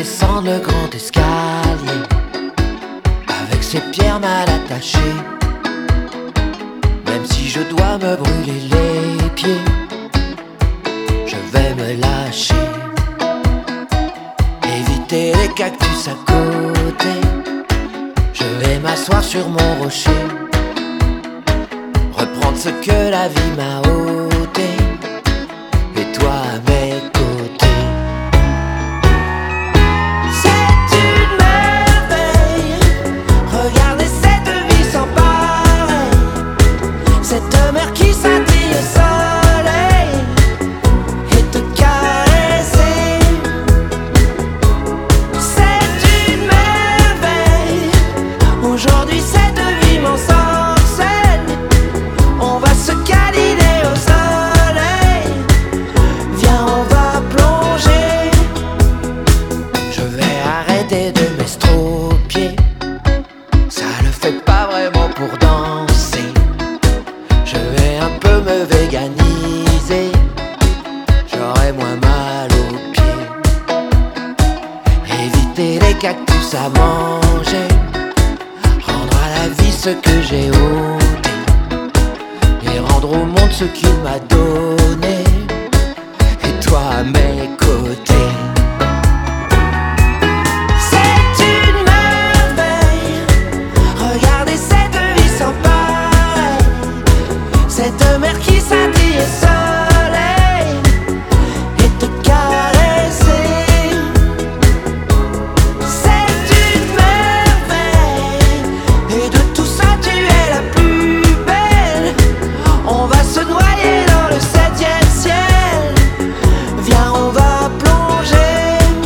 descendre le grand escalier avec ses pierres mal attachées. Même si je dois me brûler les pieds, je vais me lâcher. Éviter les cactus à côté, je vais m'asseoir sur mon rocher, reprendre ce que la vie m'a ôté, et toi à mes côtés. C'est une merveille, regardez cette vie sans pareil, cette mer qui scintille au soleil et te caresser. C'est une merveille, aujourd'hui cette vie m'ensorcelle. On va se câliner au soleil, viens on va plonger. Je vais arrêter de m'estropier, ça ne fait pas vraiment pour danser. Je vais un peu me véganiser, j'aurai moins mal aux pieds. Éviter les cactus à manger, rendre à la vie ce que j'ai ôté, et rendre au monde ce qu'il m'a donné, et toi à mes côtés. C'est une merveille, regardez cette vie sans pareil, cette mer qui scintille au soleil et te caresser. C'est une merveille, et de tout ça tu es la plus belle. On va se noyer dans le 7e ciel, viens on va plonger.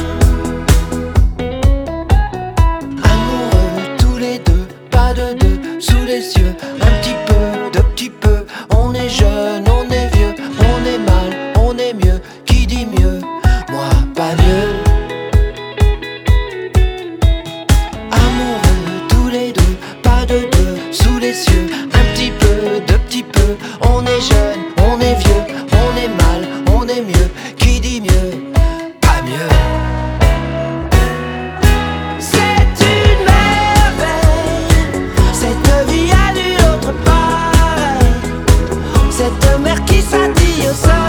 Amoureux tous les deux, pas de deux sous les yeux, un petit peu, de petit peu. On est jeune, on est vieux, on est mal, on est mieux. Qui dit mieux? Moi pas mieux. Amoureux tous les deux, pas de deux sous les cieux, un petit peu, de petit peu. On est jeune, on est vieux, on est mal, on est mieux. Qui dit mieux? Pas mieux. C'est une merveille, cette vie à nulle autre pareille, cette mer qui scintille au soleil